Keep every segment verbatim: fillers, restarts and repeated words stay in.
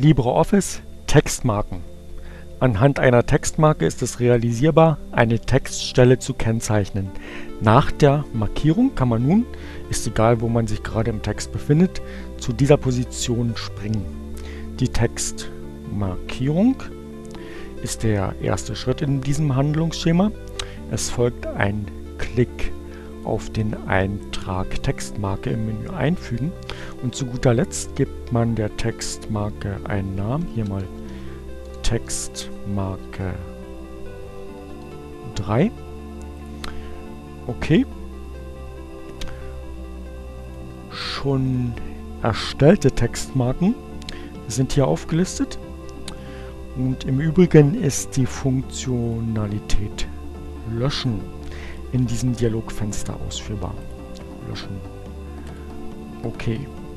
LibreOffice Textmarken. Anhand einer Textmarke ist es realisierbar, eine Textstelle zu kennzeichnen. Nach der Markierung kann man nun, ist egal wo man sich gerade im Text befindet, zu dieser Position springen. Die Textmarkierung ist der erste Schritt in diesem Handlungsschema. Es folgt ein Klick auf den Eintrag Textmarke im Menü einfügen und zu guter Letzt gibt man der Textmarke einen Namen, hier mal Textmarke drei. Okay. Schon erstellte Textmarken sind hier aufgelistet und im Übrigen ist die Funktionalität Löschen in diesem Dialogfenster ausführbar. Löschen. Okay.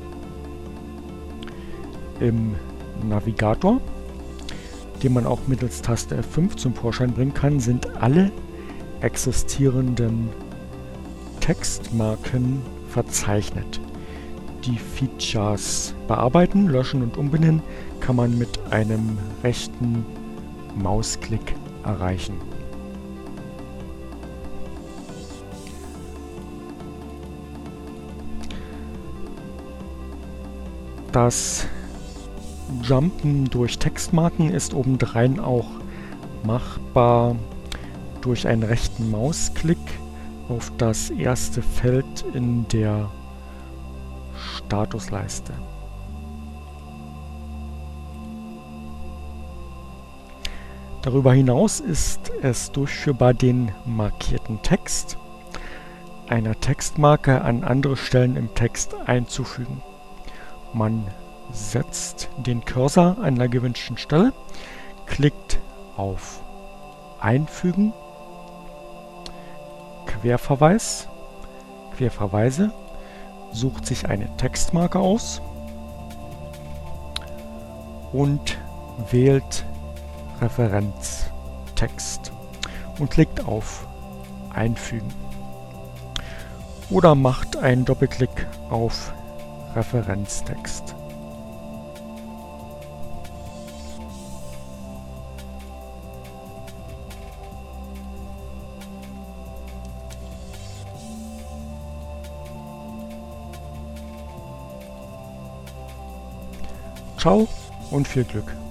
Im Navigator, den man auch mittels Taste F fünf zum Vorschein bringen kann, sind alle existierenden Textmarken verzeichnet. Die Features bearbeiten, löschen und umbenennen kann man mit einem rechten Mausklick erreichen. Das Jumpen durch Textmarken ist obendrein auch machbar durch einen rechten Mausklick auf das erste Feld in der Statusleiste. Darüber hinaus ist es durchführbar, den markierten Text einer Textmarke an andere Stellen im Text einzufügen. Man setzt den Cursor an der gewünschten Stelle, klickt auf Einfügen, Querverweis, Querverweise, sucht sich eine Textmarke aus und wählt Referenztext und klickt auf Einfügen. Oder macht einen Doppelklick auf Referenztext. Ciao und viel Glück!